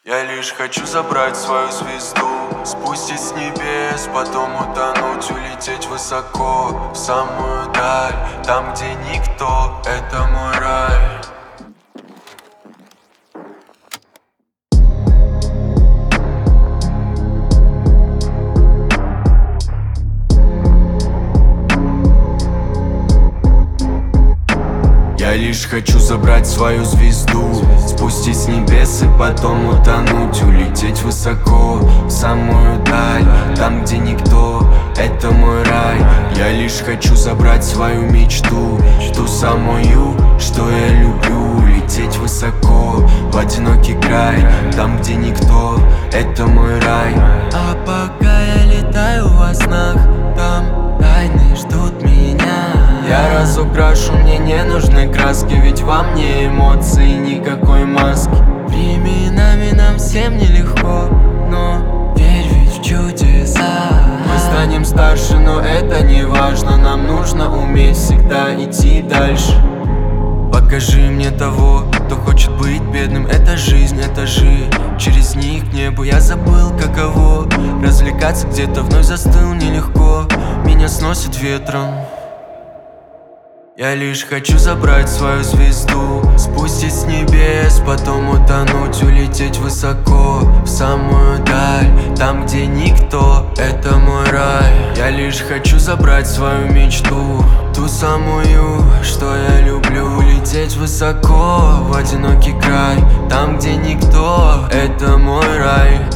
Я лишь хочу забрать свою звезду, спустить с небес, потом утонуть, улететь высоко, в самую даль, там, где никто, это мой рай. Я лишь хочу забрать свою звезду, спустить с небес и потом утонуть, улететь высоко, в самую даль, там, где никто, это мой рай. Я лишь хочу забрать свою мечту, ту самую, что я люблю, улететь высоко, в одинокий край, там, где никто, это мой рай. А пока я летаю во снах, там тайны ждут меня. Я разукрашу, мне не нужны краски, ведь во мне эмоций, никакой маски. Временами нам всем нелегко, но верь ведь в чудеса. Мы станем старше, но это не важно, нам нужно уметь всегда идти дальше. Покажи мне того, кто хочет быть бедным, это жизнь, этажи. Через них к небу я забыл каково развлекаться где-то, вновь застыл нелегко, меня сносит ветром. Я лишь хочу забрать свою звезду, спустить с небес, потом утонуть, улететь высоко, в самую даль, там, где никто, это мой рай. Я лишь хочу забрать свою мечту, ту самую, что я люблю, улететь высоко, в одинокий край, там, где никто, это мой рай.